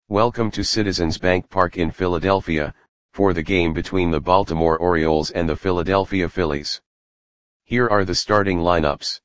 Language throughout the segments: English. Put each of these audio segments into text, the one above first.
Welcome to Citizens Bank Park in Philadelphia, for the game between the Baltimore Orioles and the Philadelphia Phillies. Here are the starting lineups.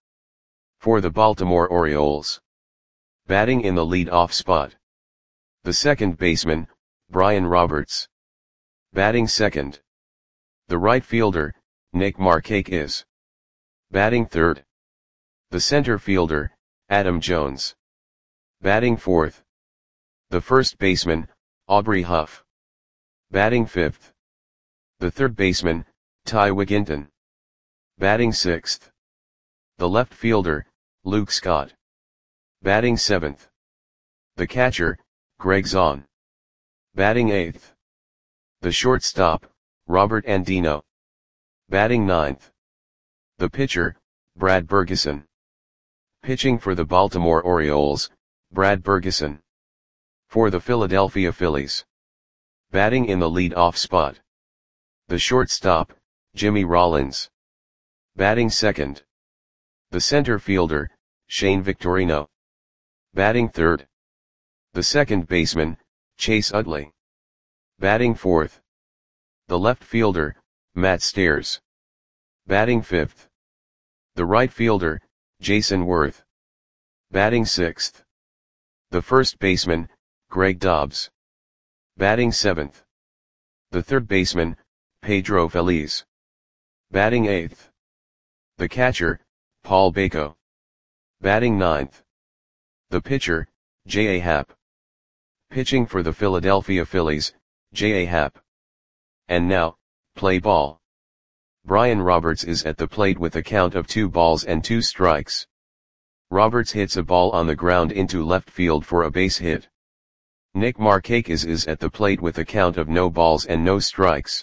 For the Baltimore Orioles. Batting in the lead-off spot. The second baseman, Brian Roberts. Batting second. The right fielder, Nick Markakis. Batting third. The center fielder, Adam Jones. Batting fourth. The first baseman, Aubrey Huff. Batting fifth. The third baseman, Ty Wigginton. Batting sixth. The left fielder, Luke Scott. Batting seventh. The catcher, Greg Zaun. Batting eighth. The shortstop, Robert Andino. Batting ninth. The pitcher, Brad Bergeson. Pitching for the Baltimore Orioles, Brad Bergeson. For the Philadelphia Phillies. Batting in the lead-off spot. The shortstop, Jimmy Rollins. Batting second. The center fielder, Shane Victorino. Batting third. The second baseman, Chase Utley. Batting fourth. The left fielder, Matt Stairs. Batting fifth. The right fielder, Jason Worth. Batting sixth. The first baseman, Greg Dobbs. Batting seventh. The third baseman, Pedro Feliz. Batting eighth. The catcher, Paul Bako. Batting ninth. The pitcher, J.A. Happ. Pitching for the Philadelphia Phillies, J.A. Happ. And now, play ball. Brian Roberts is at the plate with a count of 2 balls and 2 strikes. Roberts hits a ball on the ground into left field for a base hit. Nick Markakis is at the plate with a count of no balls and no strikes.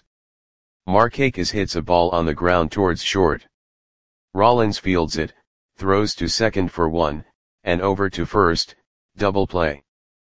Markakis hits a ball on the ground towards short. Rollins fields it, throws to second for 1, and over to first, double play.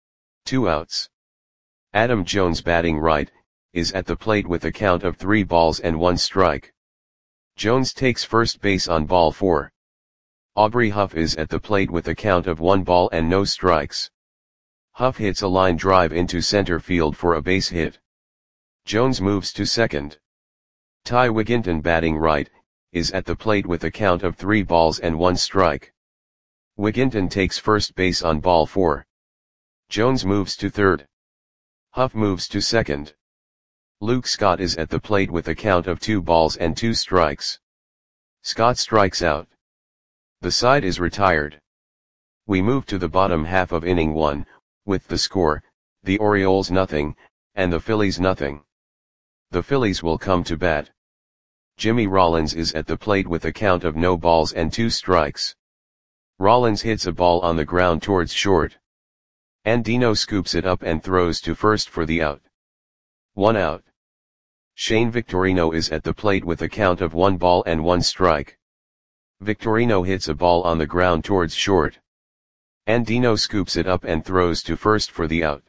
2 outs. Adam Jones batting right, is at the plate with a count of 3 balls and 1 strike. Jones takes first base on ball 4. Aubrey Huff is at the plate with a count of 1 ball and no strikes. Huff hits a line drive into center field for a base hit. Jones moves to second. Ty Wigginton batting right, is at the plate with a count of 3 balls and 1 strike. Wigginton takes first base on ball 4. Jones moves to third. Huff moves to second. Luke Scott is at the plate with a count of 2 balls and 2 strikes. Scott strikes out. The side is retired. We move to the bottom half of inning 1, with the score, the Orioles nothing, and the Phillies nothing. The Phillies will come to bat. Jimmy Rollins is at the plate with a count of no balls and 2 strikes. Rollins hits a ball on the ground towards short. Andino scoops it up and throws to first for the out. 1 out. Shane Victorino is at the plate with a count of 1 ball and 1 strike. Victorino hits a ball on the ground towards short. Andino scoops it up and throws to first for the out.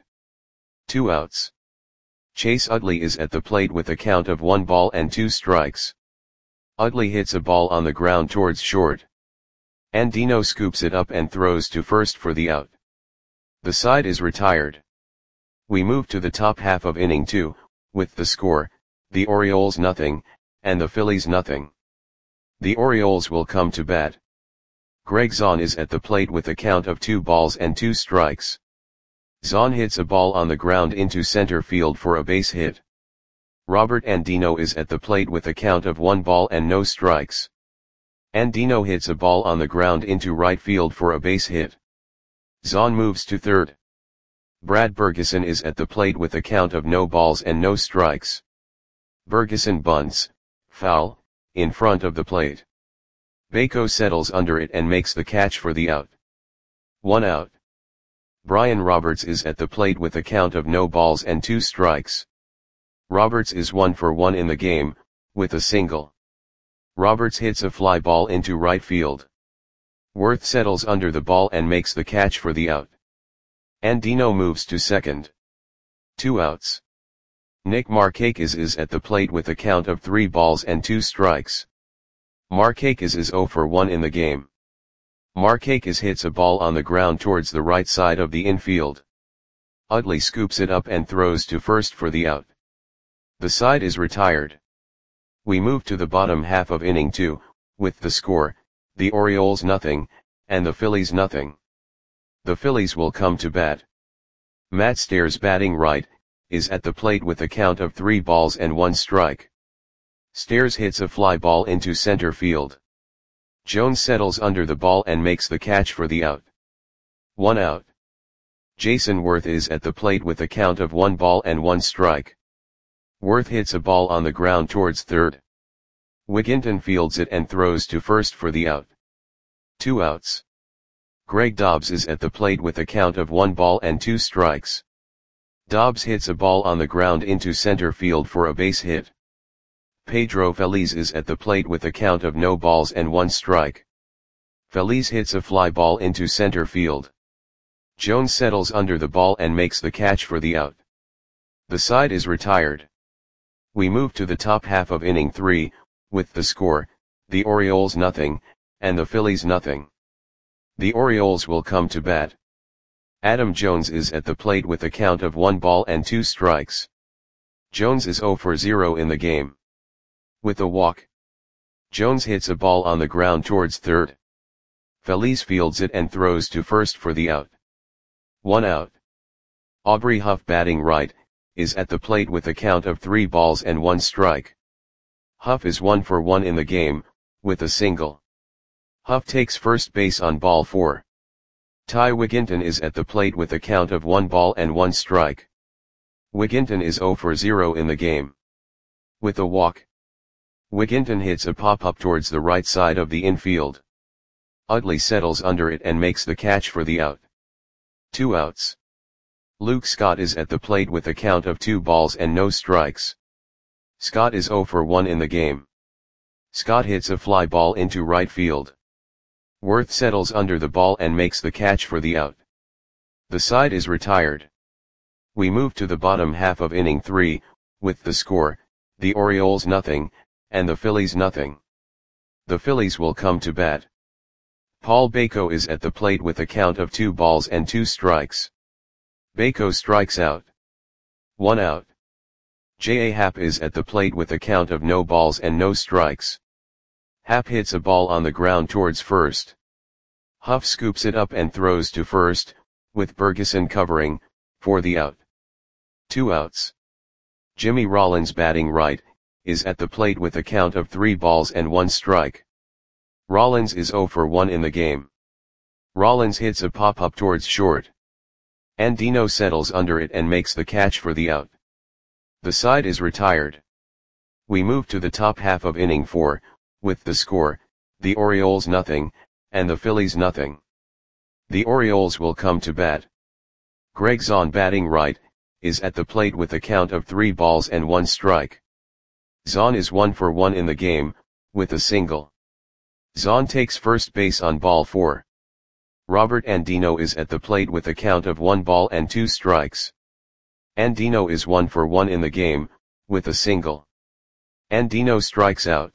2 outs. Chase Utley is at the plate with a count of 1 ball and 2 strikes. Utley hits a ball on the ground towards short. Andino scoops it up and throws to first for the out. The side is retired. We move to the top half of inning 2, with the score, the Orioles nothing, and the Phillies nothing. The Orioles will come to bat. Greg Zaun is at the plate with a count of 2 balls and 2 strikes. Zaun hits a ball on the ground into center field for a base hit. Robert Andino is at the plate with a count of 1 ball and no strikes. Andino hits a ball on the ground into right field for a base hit. Zaun moves to third. Brad Bergeson is at the plate with a count of no balls and no strikes. Bergeson bunts, foul, in front of the plate. Bako settles under it and makes the catch for the out. 1 out. Brian Roberts is at the plate with a count of no balls and 2 strikes. Roberts is 1 for 1 in the game, with a single. Roberts hits a fly ball into right field. Worth settles under the ball and makes the catch for the out. Andino moves to second. 2 outs. Nick Markakis is at the plate with a count of 3 balls and 2 strikes. Markakis is 0 for 1 in the game. Markakis hits a ball on the ground towards the right side of the infield. Utley scoops it up and throws to first for the out. The side is retired. We move to the bottom half of inning 2, with the score, the Orioles nothing, and the Phillies nothing. The Phillies will come to bat. Matt Stairs, batting right, is at the plate with a count of 3 balls and 1 strike. Stairs hits a fly ball into center field. Jones settles under the ball and makes the catch for the out. 1 out. Jason Worth is at the plate with a count of 1 ball and 1 strike. Worth hits a ball on the ground towards third. Wigginton fields it and throws to first for the out. 2 outs. Greg Dobbs is at the plate with a count of 1 ball and 2 strikes. Dobbs hits a ball on the ground into center field for a base hit. Pedro Feliz is at the plate with a count of no balls and 1 strike. Feliz hits a fly ball into center field. Jones settles under the ball and makes the catch for the out. The side is retired. We move to the top half of inning 3, with the score, the Orioles nothing, and the Phillies nothing. The Orioles will come to bat. Adam Jones is at the plate with a count of 1 ball and 2 strikes. Jones is 0 for 0 in the game. With a walk, Jones hits a ball on the ground towards third. Feliz fields it and throws to first for the out. 1 out. Aubrey Huff, batting right, is at the plate with a count of 3 balls and 1 strike. Huff is 1 for 1 in the game, with a single. Huff takes first base on ball 4. Ty Wigginton is at the plate with a count of 1 ball and 1 strike. Wigginton is 0 for 0 in the game. With a walk, Wigginton hits a pop-up towards the right side of the infield. Utley settles under it and makes the catch for the out. 2 outs. Luke Scott is at the plate with a count of 2 balls and no strikes. Scott is 0 for 1 in the game. Scott hits a fly ball into right field. Worth settles under the ball and makes the catch for the out. The side is retired. We move to the bottom half of inning 3, with the score, the Orioles nothing, and the Phillies nothing. The Phillies will come to bat. Paul Bako is at the plate with a count of 2 balls and 2 strikes. Bako strikes out. 1 out. J.A. Happ is at the plate with a count of no balls and no strikes. Happ hits a ball on the ground towards first. Huff scoops it up and throws to first, with Bergeson covering, for the out. 2 outs. Jimmy Rollins, batting right, is at the plate with a count of 3 balls and 1 strike. Rollins is 0 for 1 in the game. Rollins hits a pop-up towards short. Andino settles under it and makes the catch for the out. The side is retired. We move to the top half of inning 4, with the score, the Orioles nothing, and the Phillies nothing. The Orioles will come to bat. Greg Zahn, batting right, is at the plate with a count of 3 balls and 1 strike. Zahn is 1 for 1 in the game, with a single. Zahn takes first base on ball 4. Robert Andino is at the plate with a count of 1 ball and 2 strikes. Andino is 1 for 1 in the game, with a single. Andino strikes out.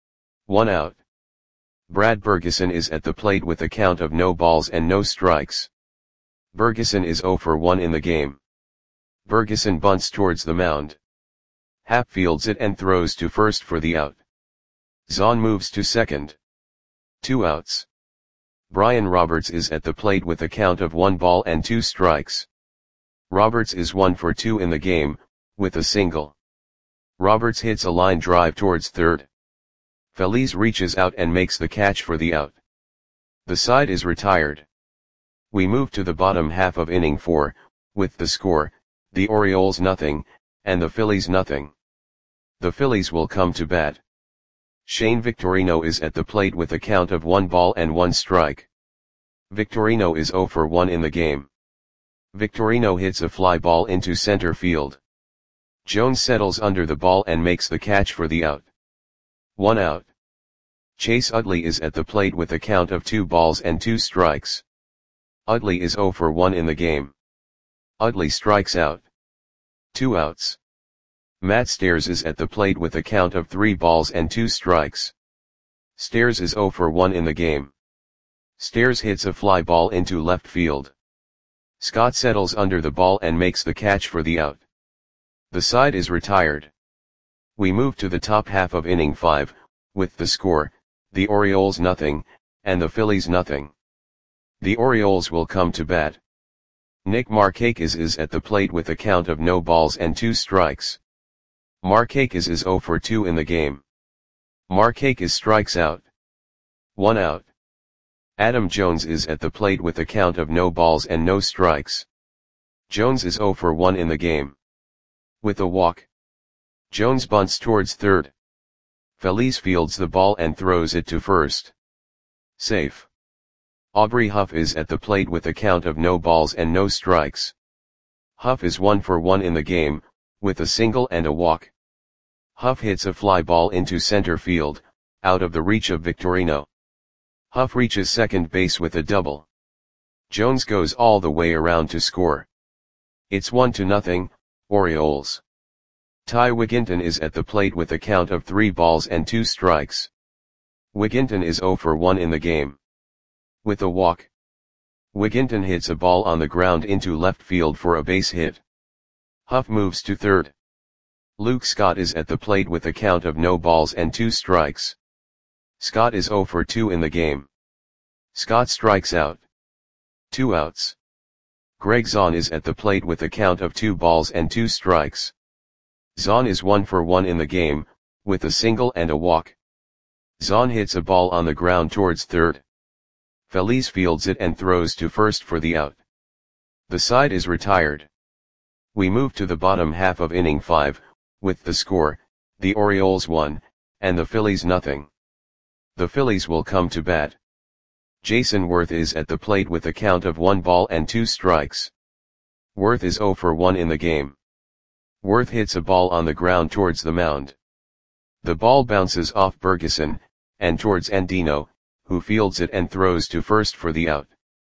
1 out. Brad Bergeson is at the plate with a count of no balls and no strikes. Bergeson is 0 for 1 in the game. Bergeson bunts towards the mound. Happ fields it and throws to first for the out. Zahn moves to second. 2 outs. Brian Roberts is at the plate with a count of 1 ball and 2 strikes. Roberts is 1 for 2 in the game, with a single. Roberts hits a line drive towards third. Feliz reaches out and makes the catch for the out. The side is retired. We move to the bottom half of inning 4, with the score, the Orioles nothing, and the Phillies nothing. The Phillies will come to bat. Shane Victorino is at the plate with a count of 1 ball and 1 strike. Victorino is 0 for 1 in the game. Victorino hits a fly ball into center field. Jones settles under the ball and makes the catch for the out. 1 out. Chase Utley is at the plate with a count of 2 balls and 2 strikes. Utley is 0 for 1 in the game. Utley strikes out. 2 outs. Matt Stairs is at the plate with a count of 3 balls and 2 strikes. Stairs is 0 for 1 in the game. Stairs hits a fly ball into left field. Scott settles under the ball and makes the catch for the out. The side is retired. We move to the top half of inning 5, with the score, the Orioles nothing, and the Phillies nothing. The Orioles will come to bat. Nick Markakis is at the plate with a count of no balls and 2 strikes. Markakis is 0 for 2 in the game. Markakis strikes out. 1 out. Adam Jones is at the plate with a count of no balls and no strikes. Jones is 0 for 1 in the game. With a walk. Jones bunts towards third. Feliz fields the ball and throws it to first. Safe. Aubrey Huff is at the plate with a count of no balls and no strikes. Huff is 1 for 1 in the game, with a single and a walk. Huff hits a fly ball into center field, out of the reach of Victorino. Huff reaches second base with a double. Jones goes all the way around to score. It's 1-0, Orioles. Ty Wigginton is at the plate with a count of 3 balls and 2 strikes. Wigginton is 0 for 1 in the game. With a walk. Wigginton hits a ball on the ground into left field for a base hit. Huff moves to third. Luke Scott is at the plate with a count of no balls and 2 strikes. Scott is 0 for 2 in the game. Scott strikes out. 2 outs. Greg Zahn is at the plate with a count of 2 balls and 2 strikes. Zahn is 1 for 1 in the game, with a single and a walk. Zahn hits a ball on the ground towards third. Feliz fields it and throws to first for the out. The side is retired. We move to the bottom half of inning 5, with the score, the Orioles 1, and the Phillies nothing. The Phillies will come to bat. Jason Worth is at the plate with a count of 1 ball and 2 strikes. Worth is 0 for 1 in the game. Worth hits a ball on the ground towards the mound. The ball bounces off Bergeson, and towards Andino, who fields it and throws to first for the out.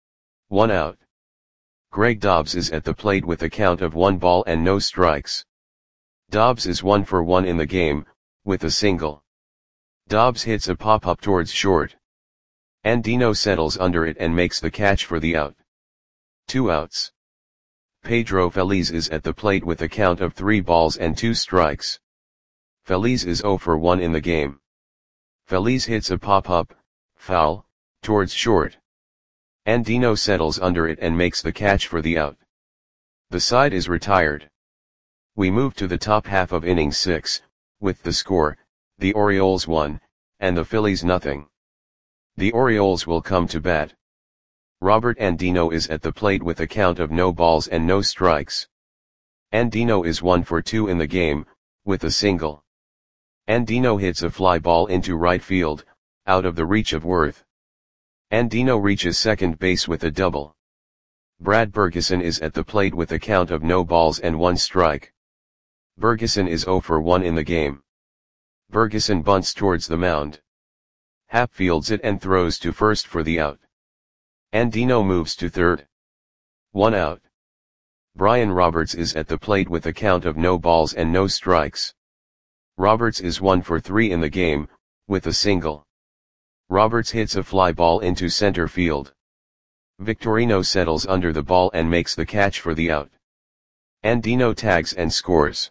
1 out. Greg Dobbs is at the plate with a count of 1 ball and no strikes. Dobbs is 1 for 1 in the game, with a single. Dobbs hits a pop-up towards short. Andino settles under it and makes the catch for the out. 2 outs. Pedro Feliz is at the plate with a count of 3 balls and 2 strikes. Feliz is 0 for 1 in the game. Feliz hits a pop-up, foul, towards short. Andino settles under it and makes the catch for the out. The side is retired. We move to the top half of inning 6, with the score, the Orioles 1, and the Phillies nothing. The Orioles will come to bat. Robert Andino is at the plate with a count of no balls and no strikes. Andino is 1 for 2 in the game, with a single. Andino hits a fly ball into right field, out of the reach of Worth. Andino reaches second base with a double. Brad Bergeson is at the plate with a count of no balls and 1 strike. Bergeson is 0 for 1 in the game. Bergeson bunts towards the mound. Happ fields it and throws to first for the out. Andino moves to third. 1 out. Brian Roberts is at the plate with a count of no balls and no strikes. Roberts is 1 for 3 in the game, with a single. Roberts hits a fly ball into center field. Victorino settles under the ball and makes the catch for the out. Andino tags and scores.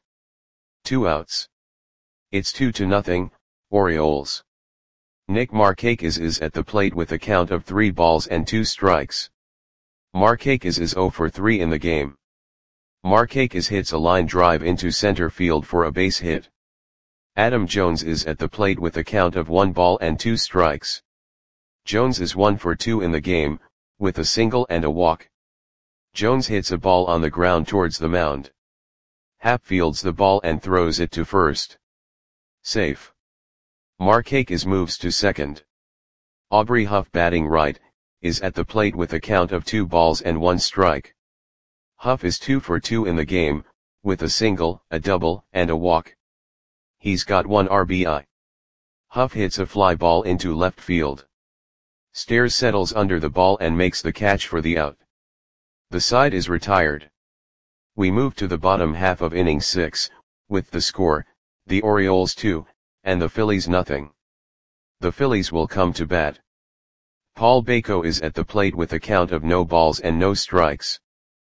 2 outs. It's 2-0, Orioles. Nick Markakis is at the plate with a count of 3 balls and 2 strikes. Markakis is 0 for 3 in the game. Markakis hits a line drive into center field for a base hit. Adam Jones is at the plate with a count of 1 ball and 2 strikes. Jones is 1 for 2 in the game, with a single and a walk. Jones hits a ball on the ground towards the mound. Happ fields the ball and throws it to first. Safe. Markakis moves to second. Aubrey Huff, batting right, is at the plate with a count of 2 balls and 1 strike. Huff is 2 for 2 in the game, with a single, a double, and a walk. He's got 1 RBI. Huff hits a fly ball into left field. Stairs settles under the ball and makes the catch for the out. The side is retired. We move to the bottom half of inning 6, with the score, the Orioles 2, and the Phillies nothing. The Phillies will come to bat. Paul Bako is at the plate with a count of no balls and no strikes.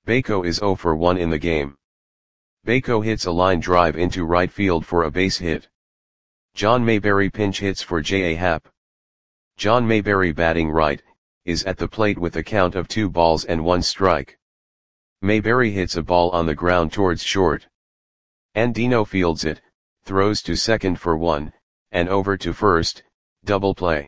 Baco is 0 for 1 in the game. Baco hits a line drive into right field for a base hit. John Mayberry pinch hits for J.A. Happ. John Mayberry, batting right, is at the plate with a count of 2 balls and 1 strike. Mayberry hits a ball on the ground towards short. Andino fields it, throws to second for 1, and over to first, double play.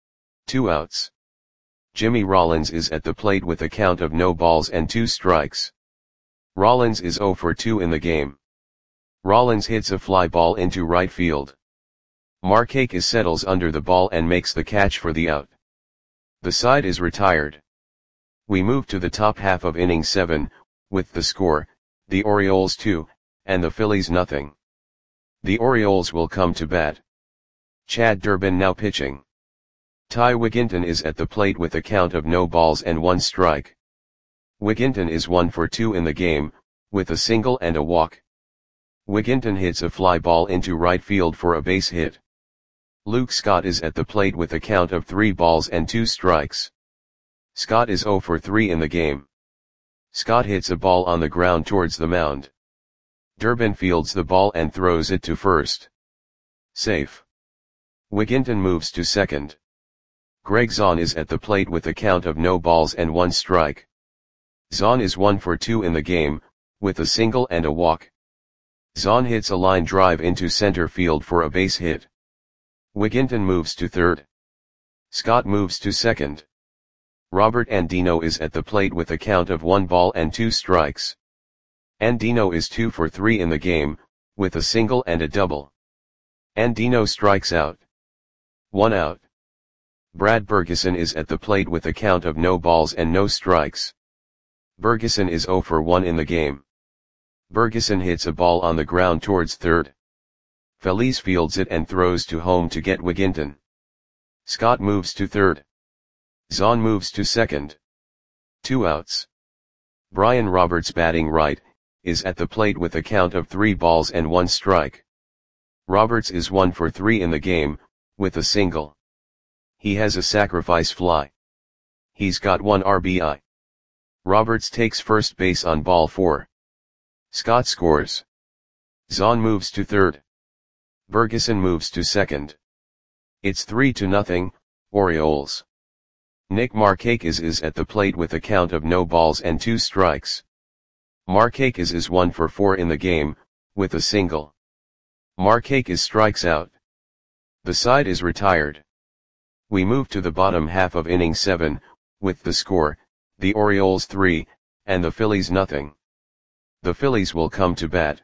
2 outs. Jimmy Rollins is at the plate with a count of no balls and 2 strikes. Rollins is 0 for 2 in the game. Rollins hits a fly ball into right field. Markakis settles under the ball and makes the catch for the out. The side is retired. We move to the top half of inning 7, with the score, the Orioles 2, and the Phillies nothing. The Orioles will come to bat. Chad Durbin now pitching. Ty Wigginton is at the plate with a count of no balls and 1 strike. Wigginton is 1 for 2 in the game, with a single and a walk. Wigginton hits a fly ball into right field for a base hit. Luke Scott is at the plate with a count of 3 balls and 2 strikes. Scott is 0 for 3 in the game. Scott hits a ball on the ground towards the mound. Durbin fields the ball and throws it to first. Safe. Wigginton moves to second. Greg Zahn is at the plate with a count of no balls and 1 strike. Zahn is 1 for 2 in the game, with a single and a walk. Zahn hits a line drive into center field for a base hit. Wigginton moves to third. Scott moves to second. Robert Andino is at the plate with a count of 1 ball and 2 strikes. Andino is 2 for 3 in the game, with a single and a double. Andino strikes out. 1 out. Brad Bergeson is at the plate with a count of no balls and no strikes. Bergeson is 0 for 1 in the game. Bergeson hits a ball on the ground towards third. Feliz fields it and throws to home to get Wigginton. Scott moves to third. Zahn moves to second. 2 outs. Brian Roberts, batting right, is at the plate with a count of 3 balls and 1 strike. Roberts is 1 for 3 in the game, with a single. He has a sacrifice fly. He's got 1 RBI. Roberts takes first base on ball 4. Scott scores. Zahn moves to third. Bergeson moves to second. It's 3-0, Orioles. Nick Markakis is at the plate with a count of no balls and 2 strikes. Markakis is 1 for 4 in the game, with a single. Markakis strikes out. The side is retired. We move to the bottom half of inning 7, with the score, the Orioles 3, and the Phillies nothing. The Phillies will come to bat.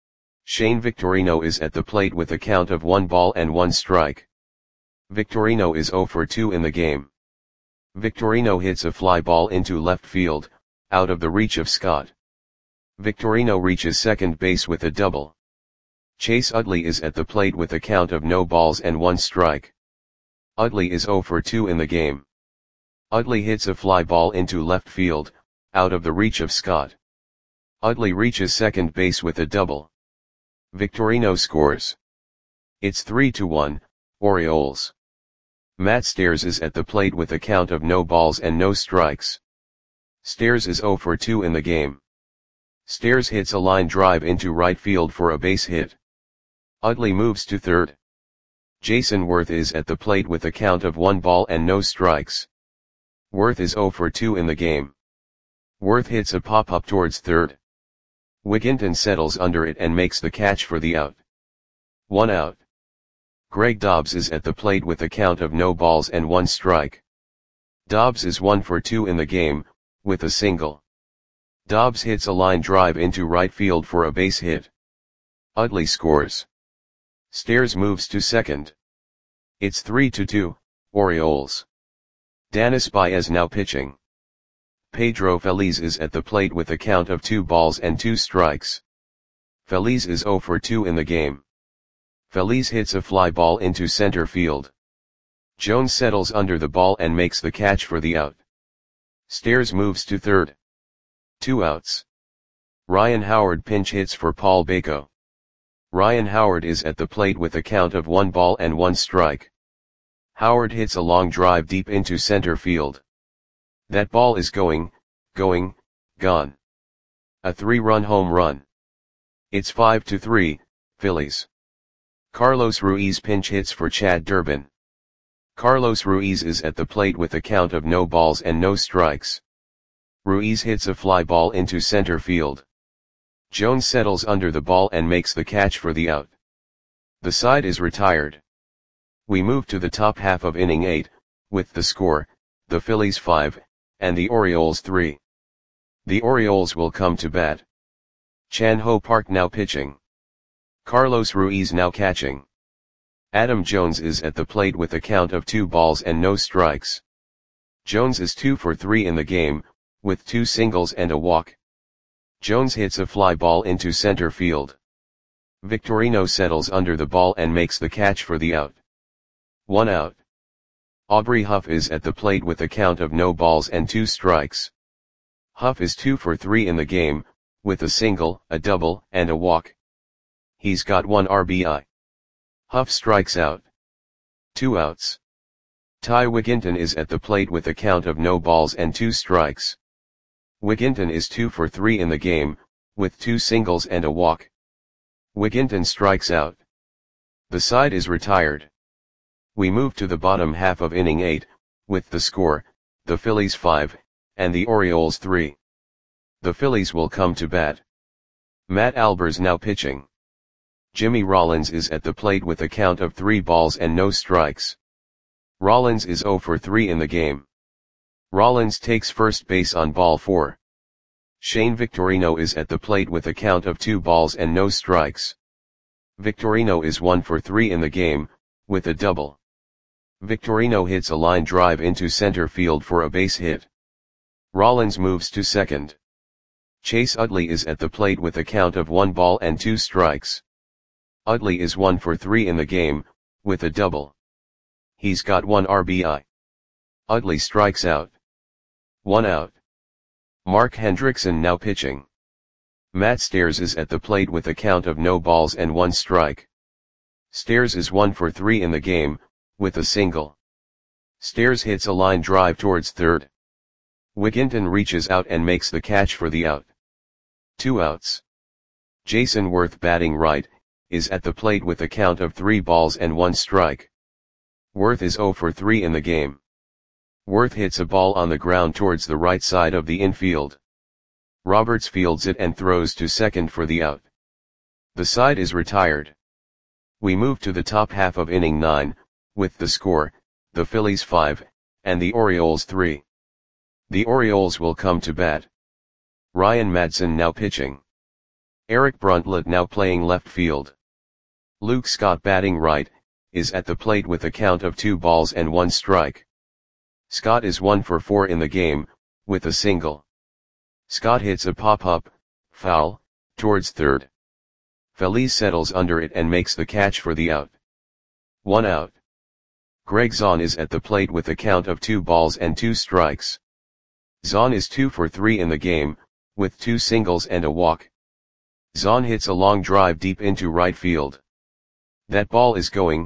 Shane Victorino is at the plate with a count of 1 ball and 1 strike. Victorino is 0 for 2 in the game. Victorino hits a fly ball into left field, out of the reach of Scott. Victorino reaches second base with a double. Chase Utley is at the plate with a count of no balls and 1 strike. Utley is 0 for 2 in the game. Utley hits a fly ball into left field, out of the reach of Scott. Utley reaches second base with a double. Victorino scores. It's 3-1, Orioles. Matt Stairs is at the plate with a count of no balls and no strikes. Stairs is 0 for 2 in the game. Stairs hits a line drive into right field for a base hit. Utley moves to third. Jason Worth is at the plate with a count of 1 ball and no strikes. Worth is 0 for 2 in the game. Worth hits a pop-up towards third. Wigginton settles under it and makes the catch for the out. 1 out. Greg Dobbs is at the plate with a count of no balls and 1 strike. Dobbs is 1 for 2 in the game, with a single. Dobbs hits a line drive into right field for a base hit. Utley scores. Stairs moves to second. It's 3-2, Orioles. Danis Baez now pitching. Pedro Feliz is at the plate with a count of 2 balls and 2 strikes. Feliz is 0 for 2 in the game. Feliz hits a fly ball into center field. Jones settles under the ball and makes the catch for the out. Stairs moves to third. 2 outs. Ryan Howard pinch hits for Paul Baco. Ryan Howard is at the plate with a count of 1 ball and 1 strike. Howard hits a long drive deep into center field. That ball is gone. A 3-run home run. It's 5-3, Phillies. Carlos Ruiz pinch hits for Chad Durbin. Carlos Ruiz is at the plate with a count of no balls and no strikes. Ruiz hits a fly ball into center field. Jones settles under the ball and makes the catch for the out. The side is retired. We move to the top half of inning 8, with the score, the Phillies 5, and the Orioles 3. The Orioles will come to bat. Chan Ho Park now pitching. Carlos Ruiz now catching. Adam Jones is at the plate with a count of 2 balls and no strikes. Jones is 2 for 3 in the game, with 2 singles and a walk. Jones hits a fly ball into center field. Victorino settles under the ball and makes the catch for the out. 1 out. Aubrey Huff is at the plate with a count of no balls and 2 strikes. Huff is 2 for 3 in the game, with a single, a double, and a walk. He's got 1 RBI. Huff strikes out. 2 outs. Ty Wigginton is at the plate with a count of no balls and 2 strikes. Wigginton is 2 for 3 in the game, with 2 singles and a walk. Wigginton strikes out. The side is retired. We move to the bottom half of inning 8, with the score, the Phillies 5, and the Orioles 3. The Phillies will come to bat. Matt Albers now pitching. Jimmy Rollins is at the plate with a count of 3 balls and no strikes. Rollins is 0 for 3 in the game. Rollins takes first base on ball 4. Shane Victorino is at the plate with a count of 2 balls and no strikes. Victorino is 1 for 3 in the game, with a double. Victorino hits a line drive into center field for a base hit. Rollins moves to second. Chase Utley is at the plate with a count of 1 ball and 2 strikes. Utley is 1 for 3 in the game, with a double. He's got 1 RBI. Utley strikes out. 1 out. Mark Hendrickson now pitching. Matt Stairs is at the plate with a count of no balls and 1 strike. Stairs is 1 for 3 in the game, with a single. Stairs hits a line drive towards third. Wigginton reaches out and makes the catch for the out. 2 outs. Jason Worth batting right, is at the plate with a count of 3 balls and 1 strike. Worth is 0 for 3 in the game. Worth hits a ball on the ground towards the right side of the infield. Roberts fields it and throws to second for the out. The side is retired. We move to the top half of inning 9, with the score, the Phillies 5, and the Orioles 3. The Orioles will come to bat. Ryan Madson now pitching. Eric Bruntlett now playing left field. Luke Scott batting right, is at the plate with a count of 2 balls and 1 strike. Scott is 1 for 4 in the game, with a single. Scott hits a pop-up, foul, towards third. Feliz settles under it and makes the catch for the out. 1 out. Greg Zahn is at the plate with a count of 2 balls and 2 strikes. Zahn is 2 for 3 in the game, with 2 singles and a walk. Zahn hits a long drive deep into right field. That ball is going,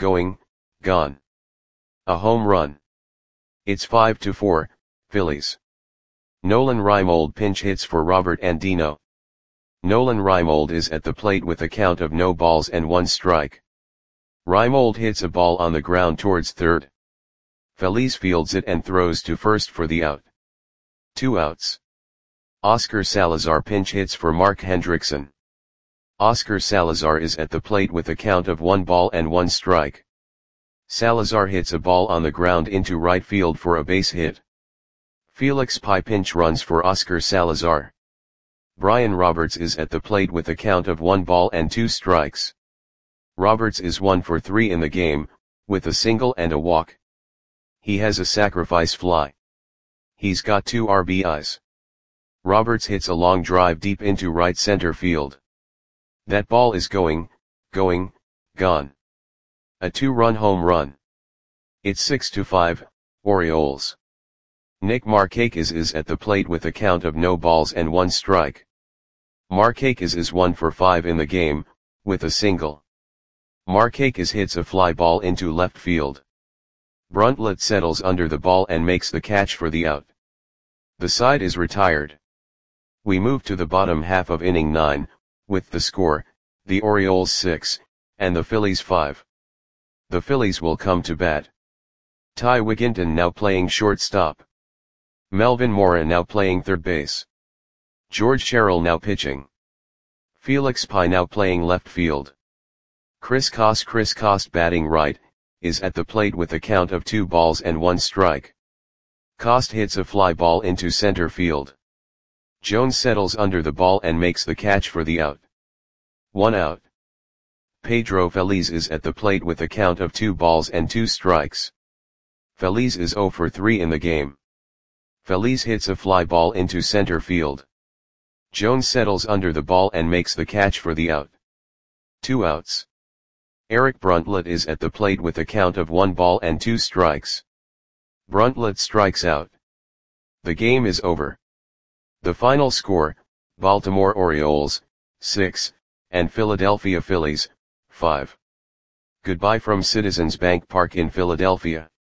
gone. A home run. It's 5-4, Phillies. Nolan Reimold pinch hits for Robert Andino. Nolan Reimold is at the plate with a count of no balls and 1 strike. Reimold hits a ball on the ground towards third. Feliz fields it and throws to first for the out. 2 outs. Oscar Salazar pinch hits for Mark Hendrickson. Oscar Salazar is at the plate with a count of 1 ball and 1 strike. Salazar hits a ball on the ground into right field for a base hit. Felix Pie pinch runs for Oscar Salazar. Brian Roberts is at the plate with a count of 1 ball and 2 strikes. Roberts is 1 for 3 in the game, with a single and a walk. He has a sacrifice fly. He's got 2 RBIs. Roberts hits a long drive deep into right center field. That ball is going, gone. A 2-run home run. It's 6-5, Orioles. Nick Markakis is at the plate with a count of no balls and 1 strike. Markakis is 1 for 5 in the game, with a single. Markakis hits a fly ball into left field. Bruntlett settles under the ball and makes the catch for the out. The side is retired. We move to the bottom half of inning 9, with the score, the Orioles 6, and the Phillies 5. The Phillies will come to bat. Ty Wigginton now playing shortstop. Melvin Mora now playing third base. George Sherrill now pitching. Felix Pye now playing left field. Chris Cost batting right, is at the plate with a count of 2 balls and 1 strike. Cost hits a fly ball into center field. Jones settles under the ball and makes the catch for the out. 1 out. Pedro Feliz is at the plate with a count of 2 balls and 2 strikes. Feliz is 0 for 3 in the game. Feliz hits a fly ball into center field. Jones settles under the ball and makes the catch for the out. 2 outs. Eric Bruntlett is at the plate with a count of 1 ball and 2 strikes. Bruntlett strikes out. The game is over. The final score, Baltimore Orioles, 6, and Philadelphia Phillies, 5. Goodbye from Citizens Bank Park in Philadelphia.